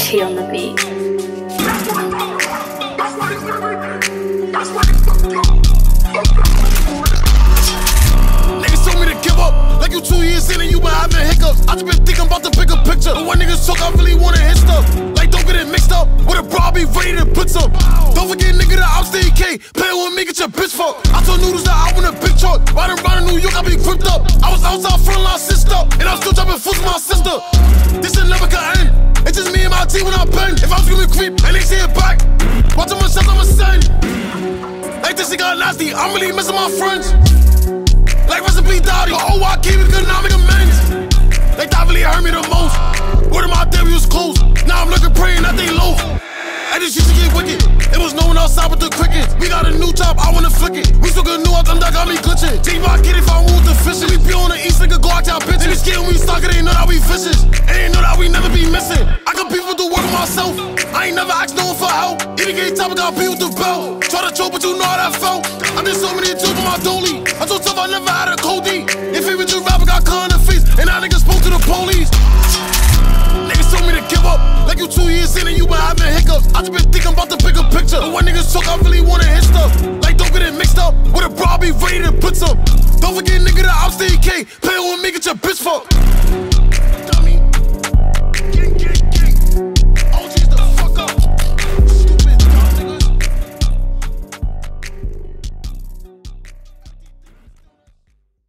T on the beat. Niggas told me to give up, like you 2 years in and you been having hiccups. I just been thinking about the bigger picture, but when niggas talk, I really wanna hit stuff. Like don't get it mixed up with a bra, be ready to put some. Don't forget nigga that I'm staying K, play with me, get your bitch fucked. I told Noodles that I want a big truck, riding around in New York, I be gripped up. I was outside front line sister, and I'm still dropping fools with my sister. This shit never can end, it's just me and my team when I bend. If I'm screaming creep, and they say it back, watch my shots, I'ma send. Like this shit got nasty, I'm really missing my friends. Like recipe Dottie, but oh I keep it good, now I make amends. Like that really hurt me the most. Word of my day, we was close. Now I'm looking praying that they low. I just used to get wicked. It was no one outside but the crickets. We got a new job, I wanna flick it. We still get new out, them that got me glitching. Team I get if I want the fishing. We be on the east, nigga, go out to our bitches. They be scared when we stock it, they ain't know that we fishes. They ain't know that we never be missing. I compete with the work of myself. I ain't never asked no one for help. Any game time, I got beat with the belt. Try to choke, but you know how that felt. I did so many jokes with my dolly. I told tough I never had a Cody. If he was a rapper, got cut in the face, and now niggas spoke to the police. Niggas told me to give up, like you 2 years in and you been having hiccups. I just been thinking about the bigger picture, but when niggas talk, I really wanna hit stuff. Like don't get it mixed up with a bra, be ready to put some. Don't forget nigga that I'm staying K, play with me, get your bitch fucked.